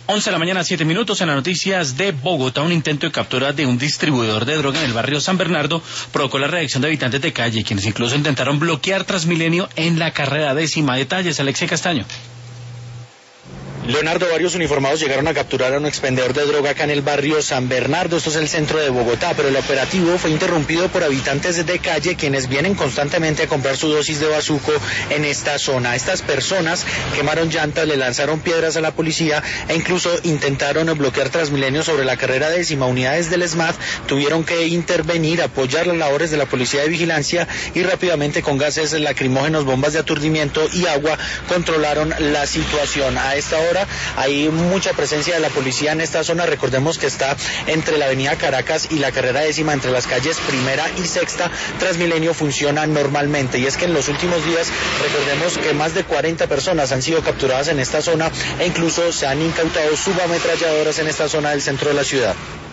11 de la mañana, 7 minutos. En las noticias de Bogotá, un intento de captura de un distribuidor de droga en el barrio San Bernardo provocó la reacción de habitantes de calle, quienes incluso intentaron bloquear Transmilenio en la carrera 10ª. Detalles, Alexia Castaño. Leonardo, varios uniformados llegaron a capturar a un expendedor de droga acá en el barrio San Bernardo, esto es el centro de Bogotá, pero el operativo fue interrumpido por habitantes de calle quienes vienen constantemente a comprar su dosis de bazuco en esta zona. Estas personas quemaron llantas, le lanzaron piedras a la policía e incluso intentaron bloquear Transmilenio sobre la carrera 10ª. Unidades del SMAT tuvieron que intervenir, apoyar las labores de la policía de vigilancia y rápidamente con gases lacrimógenos, bombas de aturdimiento y agua controlaron la situación. A esta hora hay mucha presencia de la policía en esta zona. Recordemos que está entre la avenida Caracas y la carrera 10ª, entre las calles Primera y Sexta. Transmilenio funciona normalmente, y es que en los últimos días recordemos que más de 40 personas han sido capturadas en esta zona e incluso se han incautado subametralladoras en esta zona del centro de la ciudad.